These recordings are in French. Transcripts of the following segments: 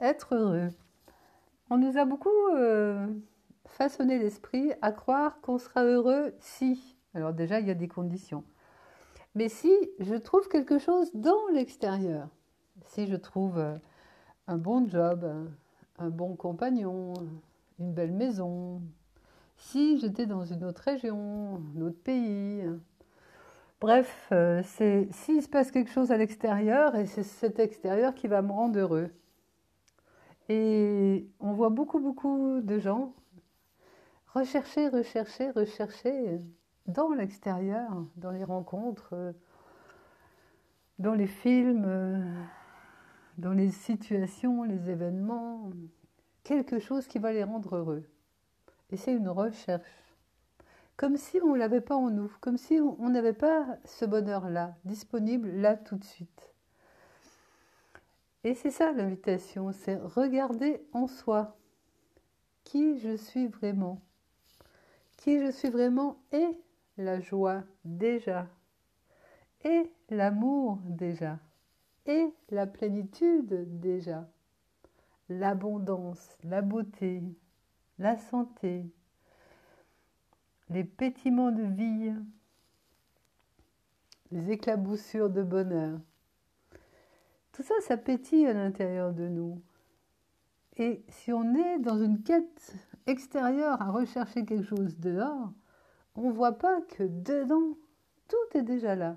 être heureux. On nous a beaucoup façonné l'esprit à croire qu'on sera heureux si. Alors déjà, il y a des conditions. Mais si je trouve quelque chose dans l'extérieur, si je trouve un bon job, un bon compagnon, une belle maison, si j'étais dans une autre région, un autre pays, bref, s'il se passe quelque chose à l'extérieur, et c'est cet extérieur qui va me rendre heureux. Et on voit beaucoup de gens rechercher dans l'extérieur, dans les rencontres, dans les films, dans les situations, les événements, quelque chose qui va les rendre heureux. Et c'est une recherche. Comme si on ne l'avait pas en nous, comme si on n'avait pas ce bonheur-là, disponible là tout de suite. Et c'est ça l'invitation, c'est regarder en soi qui je suis vraiment. Qui je suis vraiment et la joie déjà, et l'amour déjà, et la plénitude déjà, l'abondance, la beauté, la santé, les pétillements de vie, les éclaboussures de bonheur. Tout ça, ça pétille à l'intérieur de nous. Et si on est dans une quête extérieure à rechercher quelque chose dehors, on ne voit pas que dedans, tout est déjà là.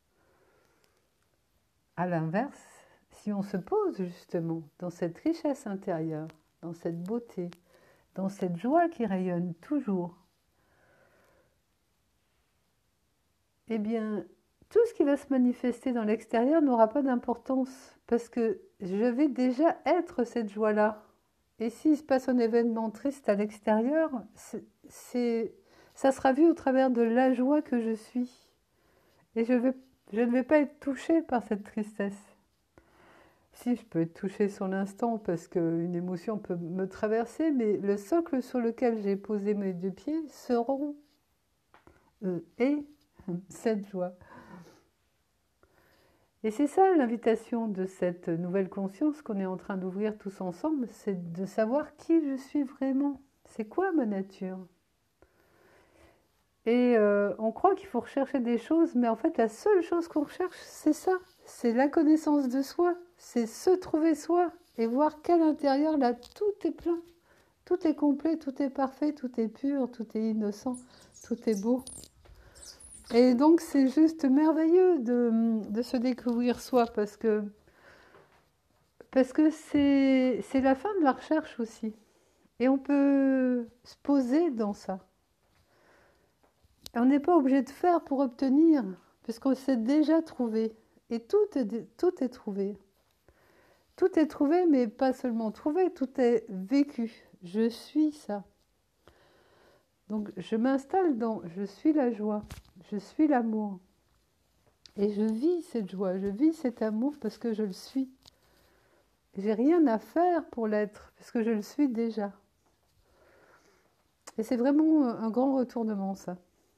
À l'inverse, si on se pose justement dans cette richesse intérieure, dans cette beauté, dans cette joie qui rayonne toujours, eh bien, tout ce qui va se manifester dans l'extérieur n'aura pas d'importance parce que je vais déjà être cette joie-là. Et s'il se passe un événement triste à l'extérieur, ça sera vu au travers de la joie que je suis. Et je ne vais pas être touchée par cette tristesse. Si, je peux être touchée sur l'instant parce qu'une émotion peut me traverser, mais le socle sur lequel j'ai posé mes deux pieds seront et cette joie. Et c'est ça l'invitation de cette nouvelle conscience qu'on est en train d'ouvrir tous ensemble, c'est de savoir qui je suis vraiment. C'est quoi ma nature? Et on croit qu'il faut rechercher des choses, mais en fait la seule chose qu'on recherche, c'est ça. C'est la connaissance de soi, c'est se trouver soi et voir qu'à l'intérieur, là, tout est plein. Tout est complet, tout est parfait, tout est pur, tout est innocent, tout est beau. Et donc c'est juste merveilleux de se découvrir soi parce que c'est la fin de la recherche aussi. Et on peut se poser dans ça. Et on n'est pas obligé de faire pour obtenir, puisqu'on s'est déjà trouvé. Et tout est trouvé. Tout est trouvé, mais pas seulement trouvé, tout est vécu. Je suis ça. Donc je m'installe dans je suis la joie, je suis l'amour. Et je vis cette joie, je vis cet amour parce que je le suis. J'ai rien à faire pour l'être, parce que je le suis déjà. Et c'est vraiment un grand retournement, ça,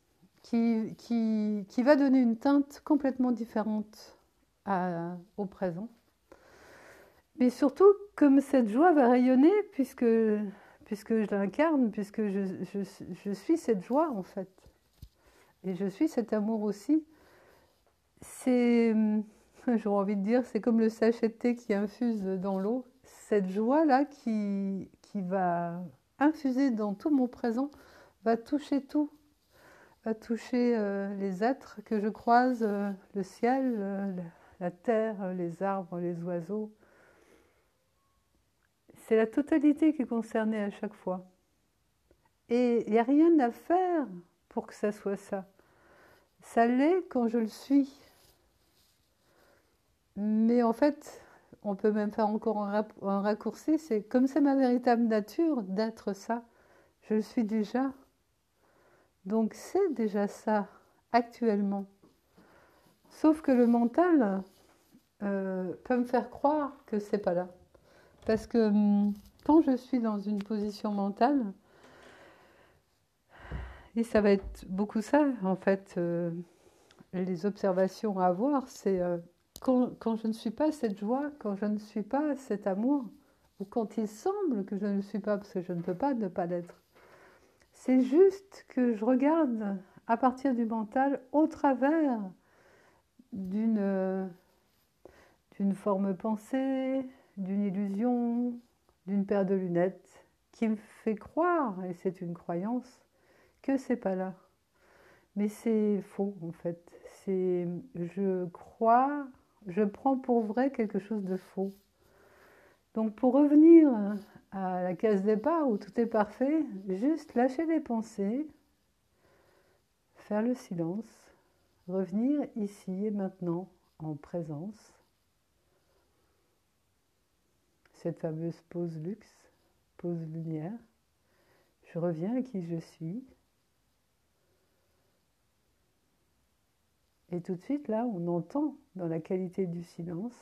qui va donner une teinte complètement différente au présent. Mais surtout, comme cette joie va rayonner, puisque je l'incarne, puisque je suis cette joie, en fait. Et je suis cet amour aussi. C'est, j'aurais envie de dire, c'est comme le sachet de thé qui infuse dans l'eau. Cette joie-là qui va infuser dans tout mon présent, va toucher tout. Va toucher les êtres que je croise, le ciel, la terre, les arbres, les oiseaux. C'est la totalité qui est concernée à chaque fois. Et il n'y a rien à faire pour que ça soit ça. Ça l'est quand je le suis. Mais en fait, on peut même faire encore un raccourci, c'est comme c'est ma véritable nature d'être ça, je le suis déjà. Donc c'est déjà ça, actuellement. Sauf que le mental peut me faire croire que c'est pas là. Parce que quand je suis dans une position mentale, et ça va être beaucoup ça, en fait, les observations à avoir, c'est quand je ne suis pas cette joie, quand je ne suis pas cet amour, ou quand il semble que je ne le suis pas, parce que je ne peux pas ne pas l'être. C'est juste que je regarde à partir du mental au travers d'une forme pensée, d'une illusion, d'une paire de lunettes qui me fait croire, et c'est une croyance, que c'est pas là. Mais c'est faux en fait. Je crois, je prends pour vrai quelque chose de faux. Donc pour revenir à la case départ où tout est parfait, juste lâcher les pensées, faire le silence, revenir ici et maintenant en présence. Cette fameuse pause luxe, pause lumière. Je reviens à qui je suis. Et tout de suite, là, on entend dans la qualité du silence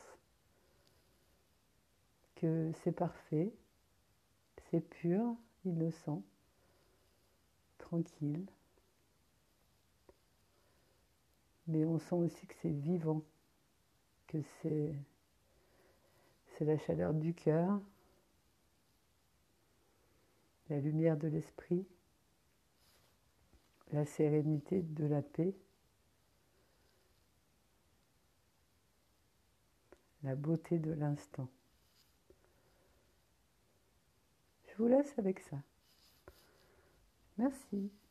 que c'est parfait, c'est pur, innocent, tranquille. Mais on sent aussi que c'est vivant, que c'est la chaleur du cœur, la lumière de l'esprit, la sérénité de la paix, la beauté de l'instant. Je vous laisse avec ça. Merci.